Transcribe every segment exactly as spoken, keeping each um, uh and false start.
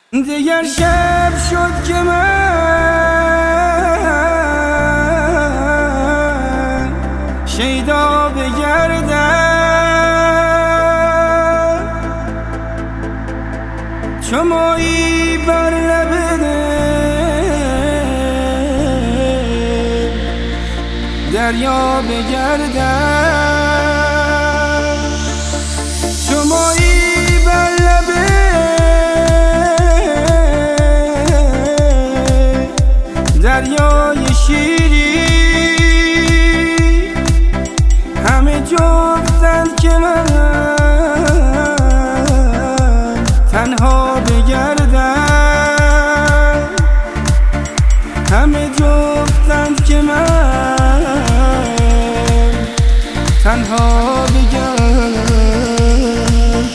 دیگر شب شد که من شیدا بگردم، چو ماهی بر لب دریا بگردم، چو ماهی بر لب دریای شیری. همه جفتن که من تنها بگردم، همه جفتن که من تنها بگردم.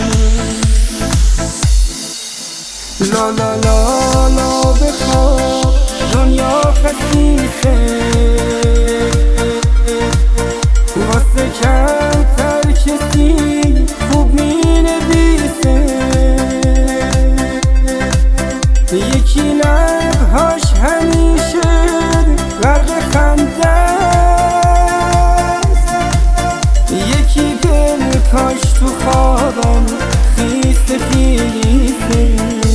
لا لا لا لا بخواب دنیا خسیسه، واسه کمتر کسی خوب می نویسه. یکی لبهاش همیشه غرق خنده است، یکی دلکاش تو خوابم خیسه خیسه.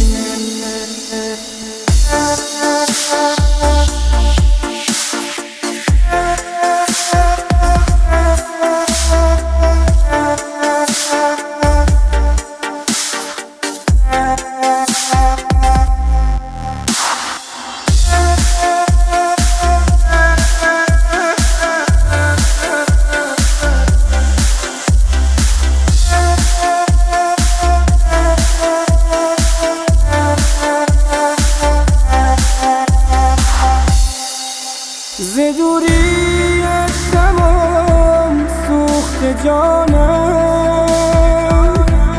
ز دوری تمام سوخت جانم،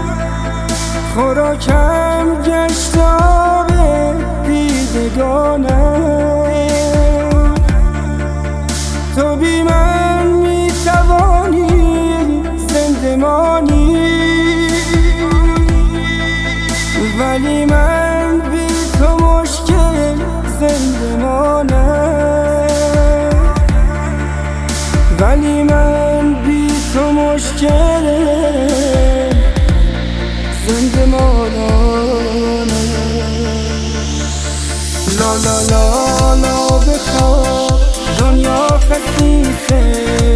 خوراکم گشت آب دیدگانم. تو بی من میتوانی زندمانی، ولی من بی تو مشکل زندمانم، ولی من بی تو مشکل زندمانم. لا لا لا لا بخواب دنیا خسیسه،